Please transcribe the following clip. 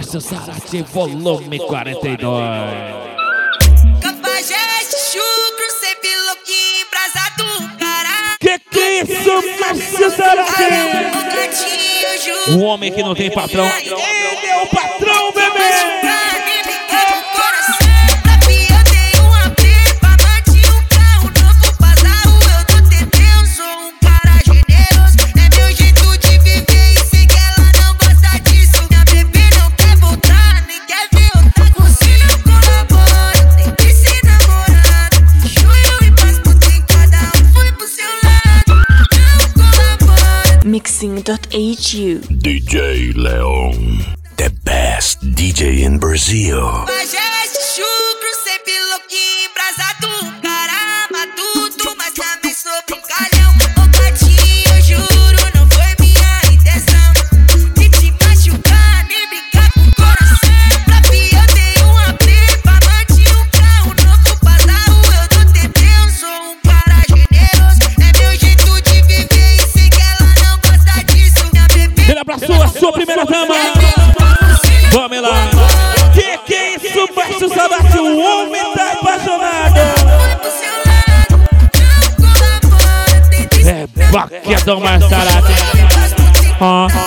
Márcio Zarate, volume 42. Cafajeste, chucro, sempre louquinho, embrasado, caralho. Que é isso, Márcio Zarate? O gatinho, juro. O homem que não tem patrão. Ele é o patrão, bebê. Mixing.hu DJ Leon, the best DJ in Brazil. Cafajeste, chucro, sempre louquinho, embrasado, cara, matuto, mas também sou brincalhão. O gatinho, juro, não foi minha intenção de te machucar, nem brincar com o coração. Pra pia eu tenho uma pipa, mantinha um carro novo pra dar o eu do TP. Eu sou um cara generoso, é meu jeito de viver e sei que ela não gosta disso. Minha bebê Ele abraçou a sua primeira dama. Vamos lá. Que é isso, Márcio Zarate? O homem tá apaixonado. É baquedão, Márcio Zarate.